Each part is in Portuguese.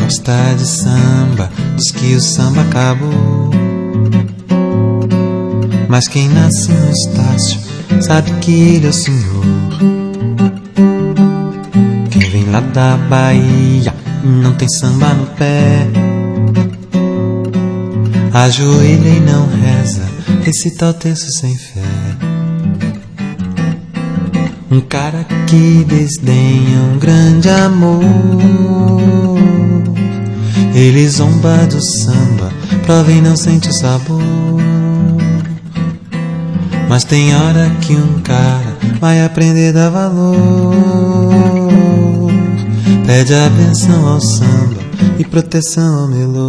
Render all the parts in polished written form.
gosta de samba diz que o samba acabou. Mas quem nasce no Estácio sabe que ele é o senhor. Quem vem lá da Bahia e não tem samba no pé, ajoelha e não reza, recita o texto sem fé. Um cara que desdenha um grande amor, ele zomba do samba, prova e não sente o sabor. Mas tem hora que um cara vai aprender a dar valor, pede a benção ao samba e proteção ao melô.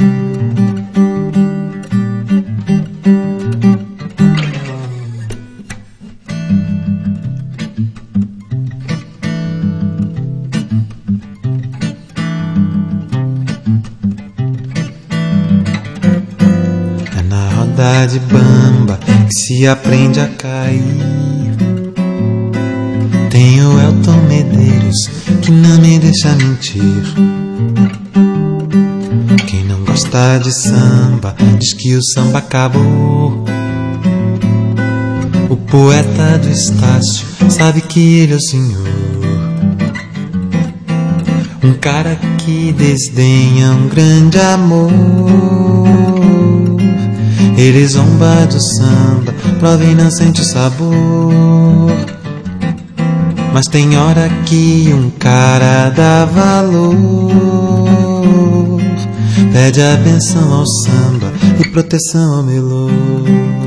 É na roda de bamba que se aprende a cair. Tem o Elton Medeiros que não me deixa mentir. Quem não gosta de samba diz que o samba acabou. O poeta do Estácio sabe que ele é o senhor. Um cara que desdenha um grande amor, ele zomba do samba, prova e não sente o sabor. Mas tem hora que um cara dá valor, pede a benção ao samba e proteção ao melô.